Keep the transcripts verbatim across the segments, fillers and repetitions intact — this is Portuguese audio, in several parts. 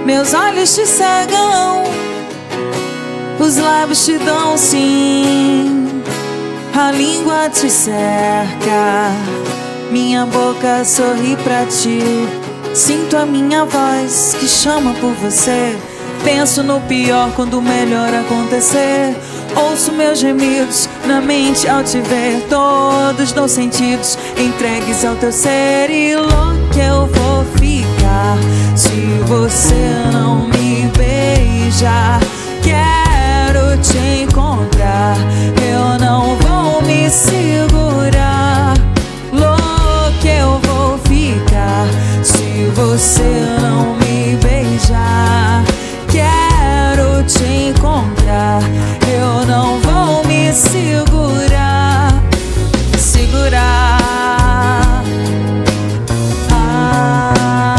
Meus olhos te cegam, os lábios te dão sim, a língua te cerca, minha boca sorri pra ti. Sinto a minha voz que chama por você. Penso no pior quando o melhor acontecer. Ouço meus gemidos na mente ao te ver. Todos dão sentidos entregues ao teu ser. E louca eu vou ficar se você não me beijar. Quero te encontrar, eu não vou me segurar. Louca eu vou ficar se você não me beijar. Quero te encontrar, eu não vou me segurar. Segurar. Ah,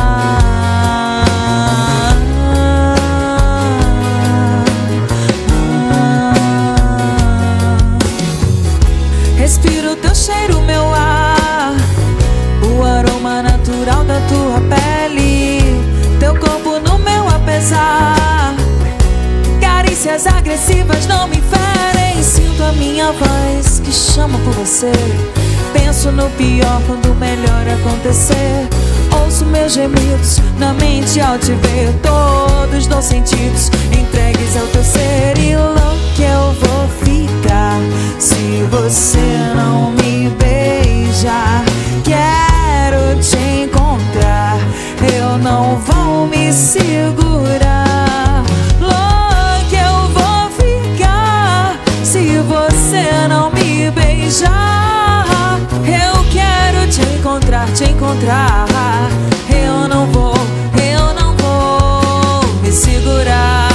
ah. Respiro teu cheiro, meu ar, o aroma natural da tua pele, teu corpo no meu apesar. Carícias agressivas não me ferem. Sinto a minha voz que chama por você. Penso no pior quando o melhor acontecer. Ouço meus gemidos na mente ao te ver. Todos dão sentidos entregues ao teu ser. E louca eu vou ficar se você não me beijar. Quero te encontrar, eu não vou me segurar. Louca eu vou ficar se você não me beijar. Eu quero te encontrar, te encontrar. Eu não vou, eu não vou me segurar.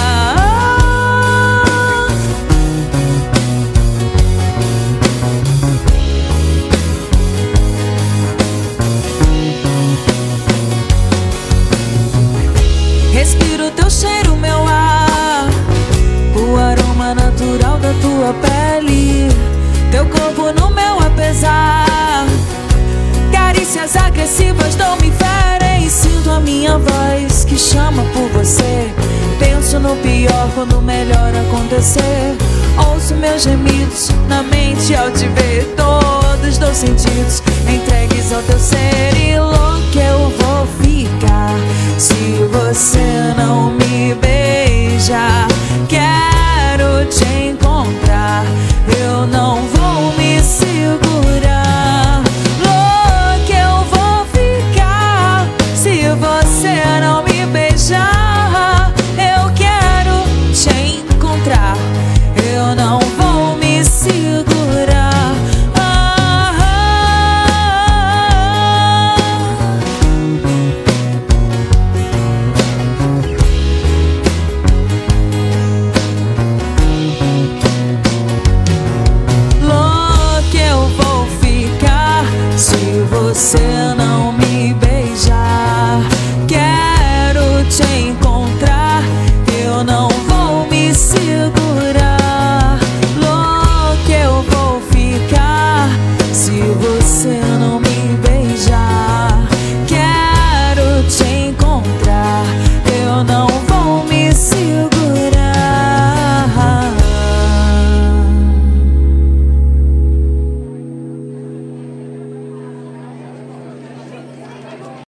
Respiro teu cheiro, meu ar, o aroma natural da tua pele, teu corpo no meu apesar. Carícias agressivas não me ferem. Sinto a minha voz que chama por você. Penso no pior quando o melhor acontecer. Ouço meus gemidos na mente ao te ver. Todos dão sentidos entregues ao teu ser. E louca eu vou ficar se você